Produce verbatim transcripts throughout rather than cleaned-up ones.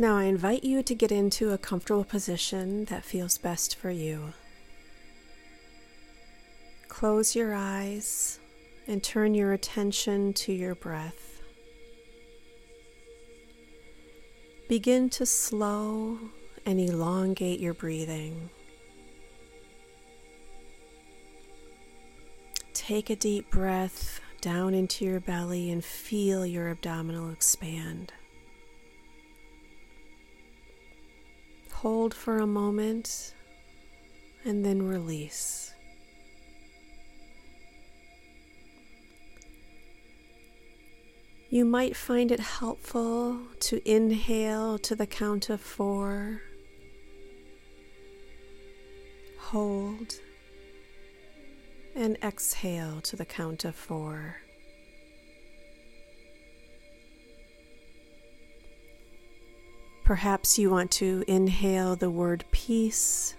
Now I invite you to get into a comfortable position that feels best for you. Close your eyes and turn your attention to your breath. Begin to slow and elongate your breathing. Take a deep breath down into your belly and feel your abdominal expand. Hold for a moment and then release. You might find it helpful to inhale to the count of four, hold, and exhale to the count of four. Perhaps you want to inhale the word peace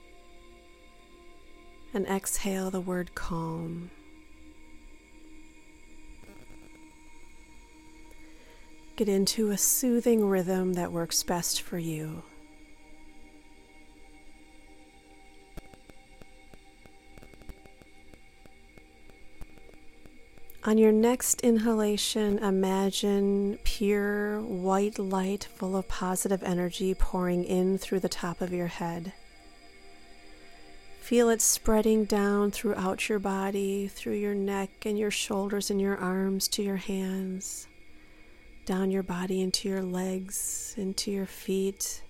and exhale the word calm. Get into a soothing rhythm that works best for you. On your next inhalation, imagine pure white light full of positive energy pouring in through the top of your head. Feel it spreading down throughout your body, through your neck and your shoulders and your arms to your hands, down your body into your legs, into your feet.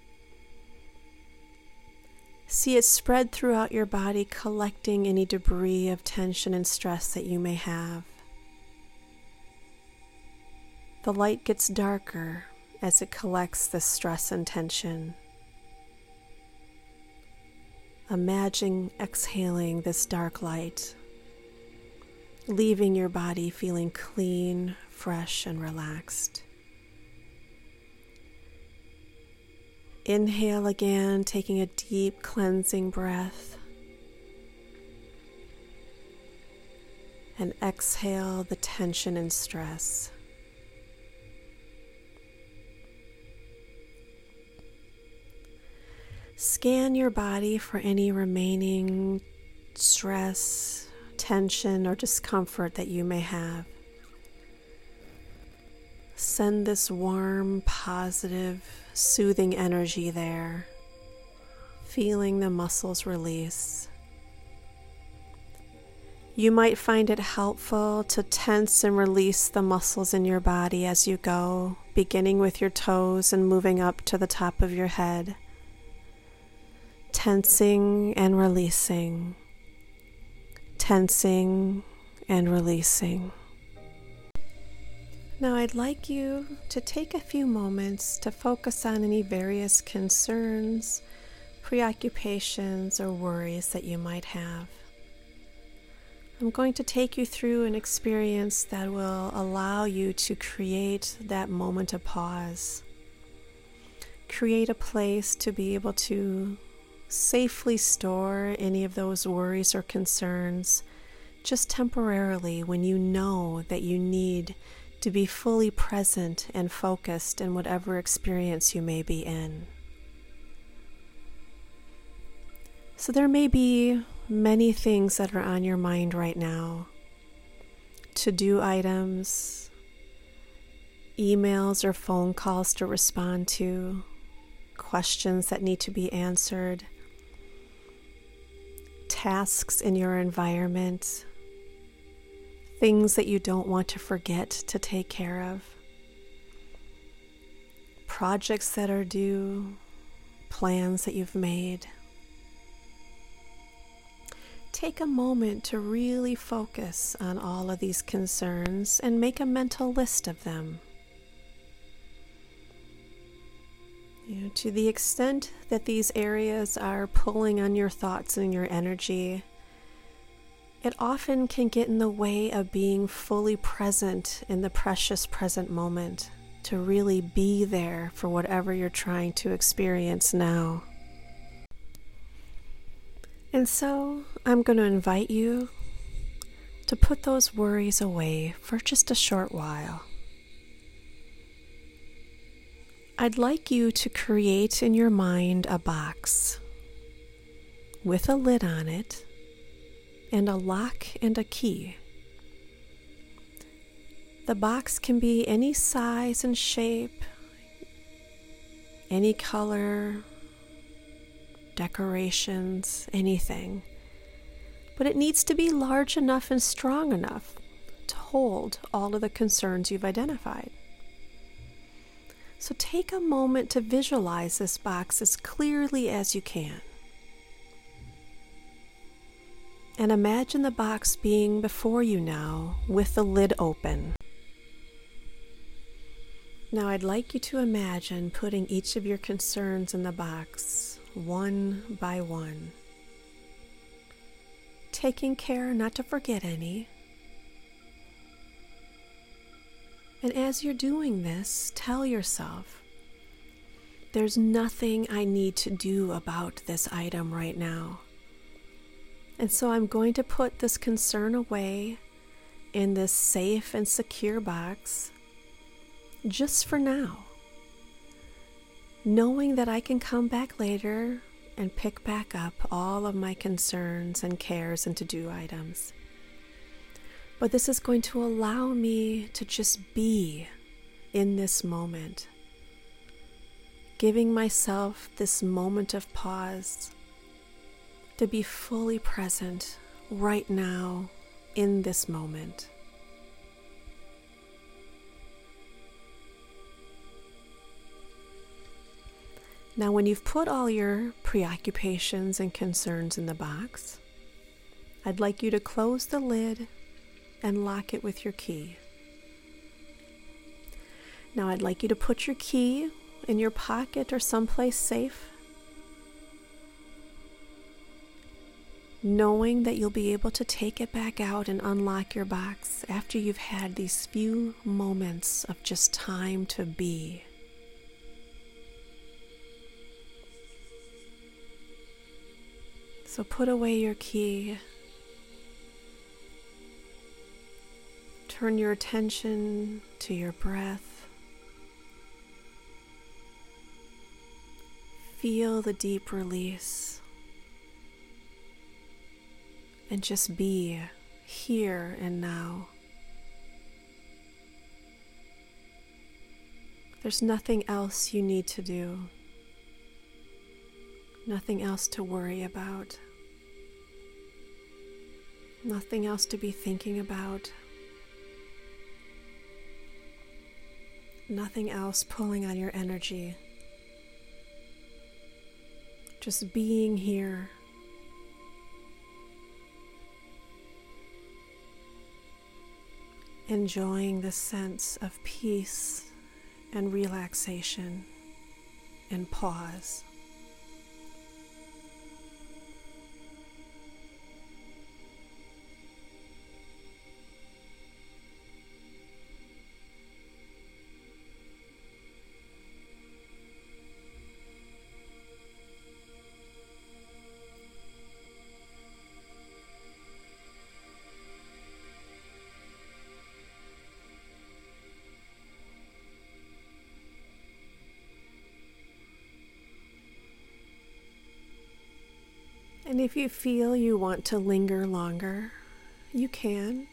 See it spread throughout your body, collecting any debris of tension and stress that you may have. The light gets darker as it collects the stress and tension. Imagine exhaling this dark light, leaving your body feeling clean, fresh, and relaxed. Inhale again, taking a deep cleansing breath. And exhale the tension and stress. Scan your body for any remaining stress, tension, or discomfort that you may have. Send this warm, positive, soothing energy there, feeling the muscles release. You might find it helpful to tense and release the muscles in your body as you go, beginning with your toes and moving up to the top of your head. Tensing and releasing, tensing and releasing. Now I'd like you to take a few moments to focus on any various concerns, preoccupations, or worries that you might have. I'm going to take you through an experience that will allow you to create that moment of pause. Create a place to be able to safely store any of those worries or concerns just temporarily when you know that you need to be fully present and focused in whatever experience you may be in. So there may be many things that are on your mind right now. To-do items, emails or phone calls to respond to, questions that need to be answered, tasks in your environment, things that you don't want to forget to take care of, projects that are due, plans that you've made. Take a moment to really focus on all of these concerns and make a mental list of them. You know, to the extent that these areas are pulling on your thoughts and your energy, it often can get in the way of being fully present in the precious present moment, to really be there for whatever you're trying to experience now. And so I'm going to invite you to put those worries away for just a short while. I'd like you to create in your mind a box with a lid on it and a lock and a key. The box can be any size and shape, any color, decorations, anything. But it needs to be large enough and strong enough to hold all of the concerns you've identified. So take a moment to visualize this box as clearly as you can. And imagine the box being before you now with the lid open. Now I'd like you to imagine putting each of your concerns in the box, one by one. Taking care not to forget any. And as you're doing this, tell yourself, there's nothing I need to do about this item right now. And so I'm going to put this concern away in this safe and secure box just for now, knowing that I can come back later and pick back up all of my concerns and cares and to-do items. But this is going to allow me to just be in this moment, giving myself this moment of pause to be fully present right now in this moment. Now, when you've put all your preoccupations and concerns in the box, I'd like you to close the lid and lock it with your key. Now, I'd like you to put your key in your pocket or someplace safe, knowing that you'll be able to take it back out and unlock your box after you've had these few moments of just time to be. So put away your key. Turn your attention to your breath. Feel the deep release. And just be here and now. There's nothing else you need to do. Nothing else to worry about. Nothing else to be thinking about. Nothing else pulling on your energy. Just being here. Enjoying the sense of peace and relaxation and pause. And if you feel you want to linger longer, you can.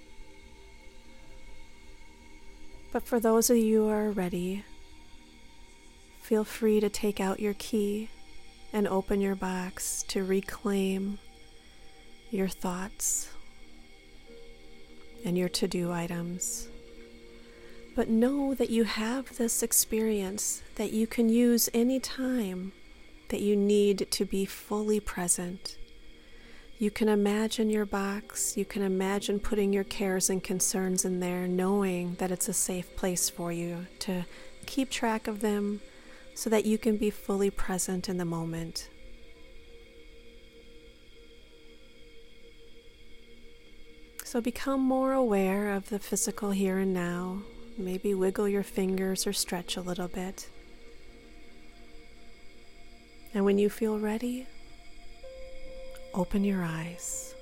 But for those of you who are ready, feel free to take out your key and open your box to reclaim your thoughts and your to-do items. But know that you have this experience that you can use any time that you need to be fully present. You can imagine your box, you can imagine putting your cares and concerns in there, knowing that it's a safe place for you to keep track of them so that you can be fully present in the moment. So become more aware of the physical here and now. Maybe wiggle your fingers or stretch a little bit. And when you feel ready, open your eyes.